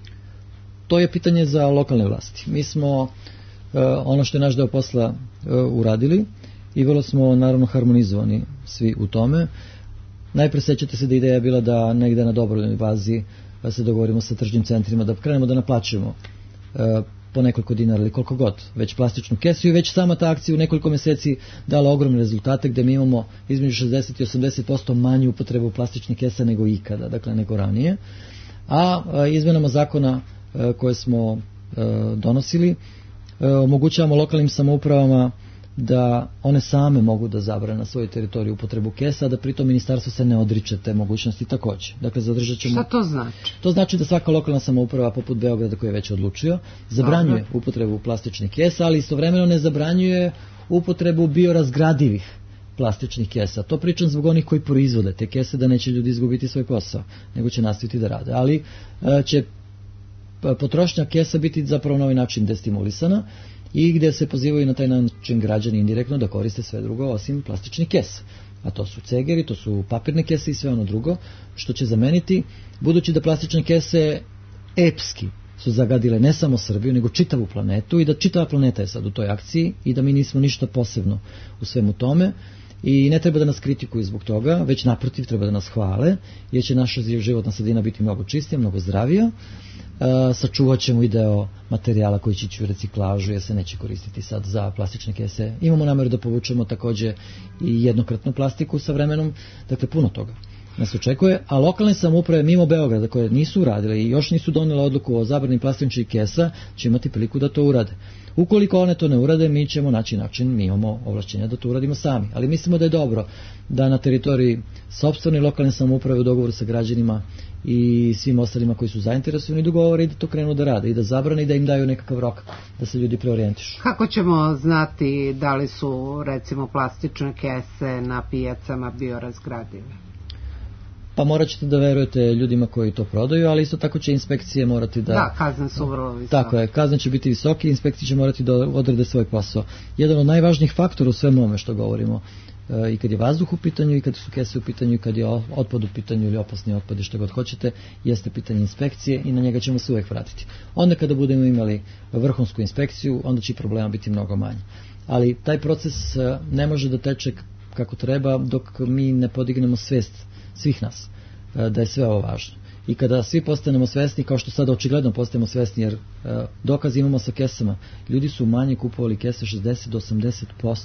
To je pitanje za lokalne vlasti. Mi smo ono što je naš deo posla uradili i vrlo smo naravno harmonizovani svi u tome. Najpre sećate se da ideja je bila da negde na dobrovoljnoj bazi se dogovorimo sa tržnim centrima, da krenemo da naplaćujemo po nekoliko dinara ili koliko god, već plastičnu kesu i već sama ta akcija u nekoliko meseci dala ogromne rezultate gde mi imamo između 60 i 80% manju upotrebu plastičnih kesa nego ikada, dakle nego ranije. A izmenama zakona koje smo donosili omogućavamo lokalnim samoupravama da one same mogu da zabrane na svojoj teritoriji upotrebu kesa, a da pritom ministarstvo se ne odriče te mogućnosti takođe. Dakle, zadržat ćemo... Šta to znači? To znači da svaka lokalna samouprava, poput Beograda koji je već odlučio, zabranjuje upotrebu plastičnih kesa, ali istovremeno ne zabranjuje upotrebu biorazgradivih plastičnih kesa. To pričam zbog onih koji proizvode te kese, da neće ljudi izgubiti svoj posao, nego će nastaviti da rade. Ali će potrošnja kesa biti zapravo na ovaj način destimulisana i gdje se pozivaju na taj način građani indirektno da koriste sve drugo osim plastičnih kesa. A to su cegeri, to su papirne kese i sve ono drugo, što će zameniti, budući da plastične kese epski su zagadile ne samo Srbiju, nego čitavu planetu i da čitava planeta je sad u toj akciji i da mi nismo ništa posebno u svemu tome i ne treba da nas kritikuju zbog toga, već naprotiv treba da nas hvale, jer će naša životna sredina biti mnogo čistija, mnogo zdravija. Sačuvat ćemo i deo materijala koji će ići u reciklažu jer se neće koristiti sad za plastične kese. Imamo nameru da povučemo takođe i jednokratnu plastiku sa vremenom, dakle puno toga nas očekuje, a lokalne samouprave mimo Beograda koje nisu uradile i još nisu donele odluku o zabrani plastičnih kesa će imati priliku da to urade. Ukoliko one to ne urade, mi ćemo naći način, mi imamo ovlašćenja da to uradimo sami, ali mislimo da je dobro da na teritoriji sopstvene lokalne samouprave u dogovoru sa građanima i svim ostalima koji su zainteresovani dogovore i da to krenu da rade i da zabrane i da im daju nekakav rok da se ljudi preorijentišu. Kako ćemo znati da li su recimo plastične kese na pijacama biorazgradive? Pa morat ćete da verujete ljudima koji to prodaju, ali isto tako će inspekcije morati da... Da, kazne su vrlo visoke. Tako je, kazne će biti visoke, inspekcije će morati da odrade svoj posao. Jedan od najvažnijih faktora u svemu ome što govorimo, i kad je vazduh u pitanju, i kad su kese u pitanju, i kad je otpad u pitanju ili opasni otpad, što god hoćete, jeste pitanje inspekcije i na njega ćemo se uvek vratiti. Onda kada budemo imali vrhunsku inspekciju, onda će problema biti mnogo manje. Ali taj proces ne može da teče kako treba dok mi ne podignemo svest svih nas da je sve ovo važno. I kada svi postanemo svesni, kao što sada očigledno postajemo svesni, jer dokaz imamo sa kesama, ljudi su manje kupovali kese 60 do 80%.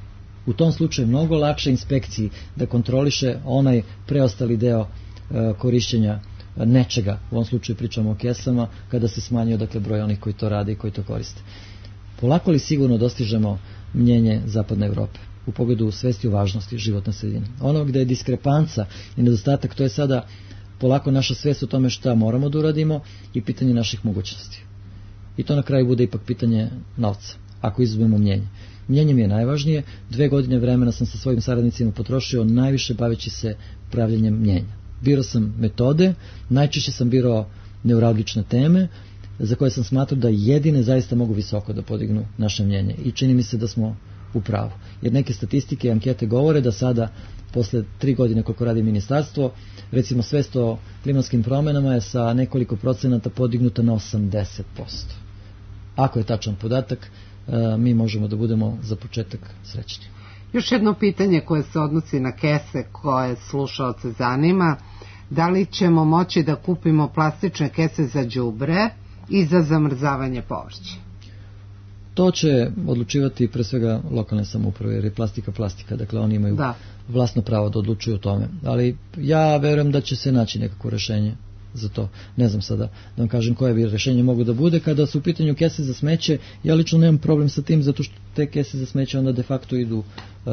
U tom slučaju mnogo lakše inspekciji da kontroliše onaj preostali deo korišćenja nečega, u ovom slučaju pričamo o kesama, kada se smanjio dakle broj onih koji to rade i koji to koriste. Polako li sigurno dostižemo mnjenje Zapadne Evrope u pogledu svesti o važnosti životne sredine. Ono gde je diskrepanca i nedostatak, to je sada polako naša svest o tome šta moramo da uradimo i pitanje naših mogućnosti. I to na kraju bude ipak pitanje novca, ako izuzmemo mnjenje. Mljenje mi je najvažnije. 2 godine vremena sam sa svojim saradnicima potrošio najviše baveći se pravljenjem mljenja. Birao sam metode, najčešće sam birao neuralgične teme za koje sam smatrao da jedine zaista mogu visoko da podignu naše mljenje. I čini mi se da smo u pravu. Jer neke statistike i ankete govore da sada, posle 3 godine koliko radi ministarstvo, recimo svest o klimatskim promenama je sa nekoliko procenata podignuta na 80%. Ako je tačan podatak, mi možemo da budemo za početak srećni. Još jedno pitanje koje se odnosi na kese koje slušaoce zanima. Da li ćemo moći da kupimo plastične kese za đubre i za zamrzavanje povrća? To će odlučivati pre svega lokalne samouprave, jer je plastika, dakle oni imaju vlastno pravo da odlučuju o tome. Ali ja verujem da će se naći nekako rešenje za to. Ne znam sada da vam kažem koje bi rešenje mogu da bude. Kada su u pitanju kese za smeće, ja lično nemam problem sa tim, zato što te kese za smeće onda de facto idu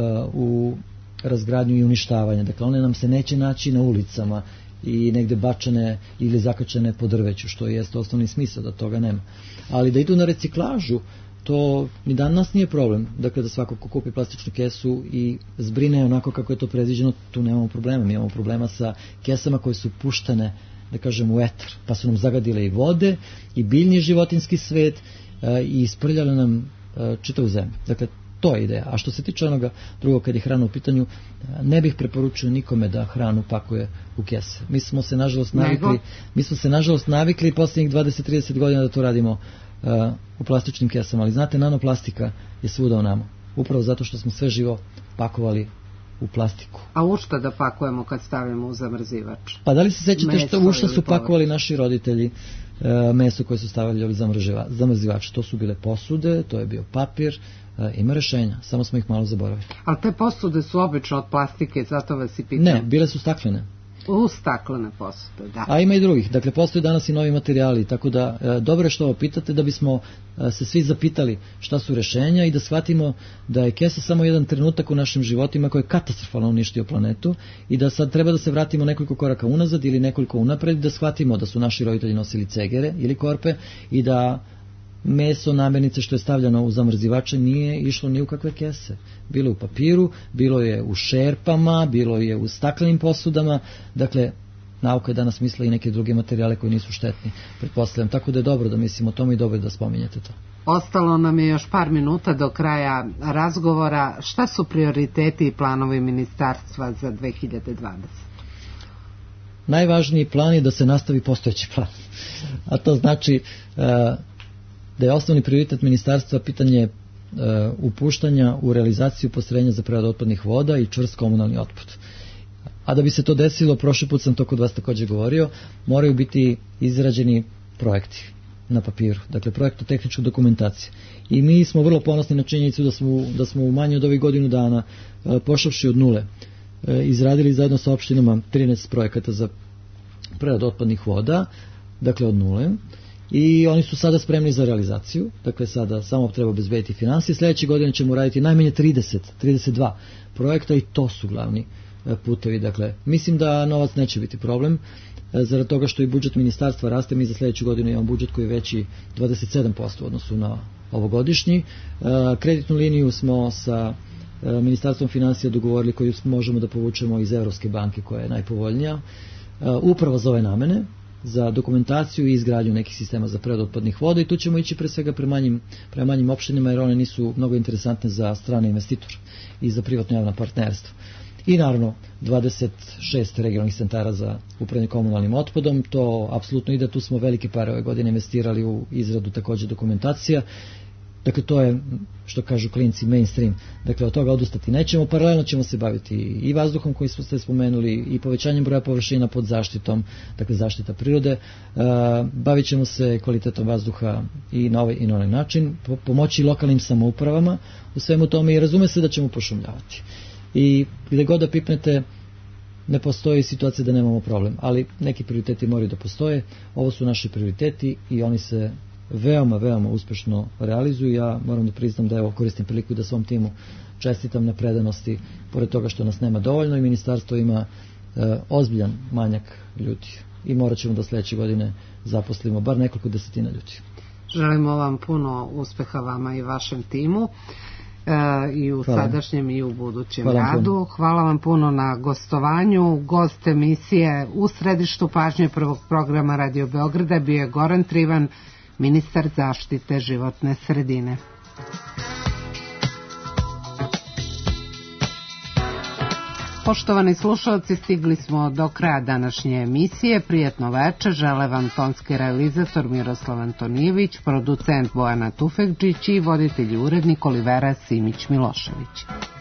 u razgradnju i uništavanje. Dakle, one nam se neće naći na ulicama i negde bačene ili zakačene po drveću, što jeste osnovni smisao, da toga nema. Ali da idu na reciklažu, to ni danas nije problem. Dakle, da svako ko kupi plastičnu kesu i zbrine onako kako je to predviđeno, tu nemamo problema. Mi imamo problema sa kesama koje su puštene, da kažem, u etar, pa su nam zagadile i vode i biljni životinski svet i isprljale nam čitavu zemlju. Dakle, to je ideja. A što se tiče onoga drugog, kad je hrana u pitanju, ne bih preporučio nikome da hranu pakuje u kese. Mi smo se nažalost navikli posljednjih 20-30 godina da to radimo u plastičnim kesama, ali znate, nanoplastika je svuda u nama. Upravo zato što smo sve živo pakovali u plastiku. A u šta da pakujemo kad stavimo u zamrzivač? Pa da li se sećate što u šta su pakovali naši roditelji meso koje su stavljali u zamrzivač? To su bile posude, to je bio papir, ima rešenja, samo smo ih malo zaboravili. Ali te posude su obično od plastike, zato vas i pitam. Ne, bile su staklene. U staklene posude, da. A ima i drugih. Dakle, postoje danas i novi materijali, tako da dobro je što ovo pitate, da bismo se svi zapitali šta su rešenja i da shvatimo da je kesa samo jedan trenutak u našim životima koji je katastrofalno uništio planetu i da sad treba da se vratimo nekoliko koraka unazad ili nekoliko unapred, da shvatimo da su naši roditelji nosili cegere ili korpe i da meso, namirnice što je stavljano u zamrzivače nije išlo ni u kakve kese. Bilo je u papiru, bilo je u šerpama, bilo je u staklenim posudama. Dakle, nauka je danas misla i neke druge materijale koji nisu štetni, pretpostavljam. Tako da je dobro da mislimo o tome i dobro da spominjete to. Ostalo nam je još par minuta do kraja razgovora. Šta su prioriteti i planovi ministarstva za 2020? Najvažniji plan je da se nastavi postojeći plan. A to znači da je osnovni prioritet ministarstva pitanje upuštanja u realizaciju postrojenja za preradu otpadnih voda i čvrst komunalni otpad. A da bi se to desilo, prošli put sam to kod vas također govorio, moraju biti izrađeni projekti na papiru, dakle projektno-tehnička dokumentacija. I mi smo vrlo ponosni na činjenicu da smo u manje od ovih godinu dana, pošavši od nule, izradili zajedno sa opštinama 13 projekata za preradu otpadnih voda, dakle od nule. I oni su sada spremni za realizaciju, dakle sada samo treba obezbediti finansije. Sljedeće godine ćemo raditi najmanje 32 projekta i to su glavni putevi. Dakle, mislim da novac neće biti problem, zarad toga što i budžet ministarstva raste. Mi za sljedeću godinu imamo budžet koji je veći 27% u odnosu na ovogodišnji. Kreditnu liniju smo sa Ministarstvom finansija dogovorili koju možemo da povučemo iz Evropske banke koja je najpovoljnija, upravo za ove namene, za dokumentaciju i izgradnju nekih sistema za preradu otpadnih voda i tu ćemo ići pre svega prema manjim opštinama jer one nisu mnogo interesantne za strane investitore i za privatno javna partnerstva. I naravno 26 regionalnih centara za upravljanje komunalnim otpadom, to apsolutno ide, tu smo velike pare ove godine investirali u izradu također dokumentacija. Dakle, to je, što kažu klinci, mainstream. Dakle, od toga odustati nećemo. Paralelno ćemo se baviti i vazduhom koji ste spomenuli i povećanjem broja površina pod zaštitom, dakle zaštita prirode. Bavit ćemo se kvalitetom vazduha i na ovaj i na onaj način. Pomoći lokalnim samoupravama u svemu tome i razume se da ćemo pošumljavati. I gdje god da pipnete, ne postoji situacija da nemamo problem, ali neki prioriteti moraju da postoje. Ovo su naši prioriteti i oni se veoma, veoma uspešno realizuju. Ja moram da priznam da evo koristim priliku da svom timu čestitam na predanosti, pored toga što nas nema dovoljno i ministarstvo ima ozbiljan manjak ljudi i morat ćemo do sljedeće godine zaposlimo bar nekoliko desetina ljudi. Želimo vam puno uspeha vama i vašem timu. i u sadašnjem i u budućem radu. Hvala vam puno na gostovanju. Gost emisije u središtu pažnje prvog programa Radio Beograda bio je Goran Trivan, ministar zaštite životne sredine. Poštovani slušalci, stigli smo do kraja današnje emisije. Prijatno večer, žele vam tonski realizator Miroslav Antonijević, producent Bojana Tufekđić i voditelj i urednik Olivera Simić Milošević.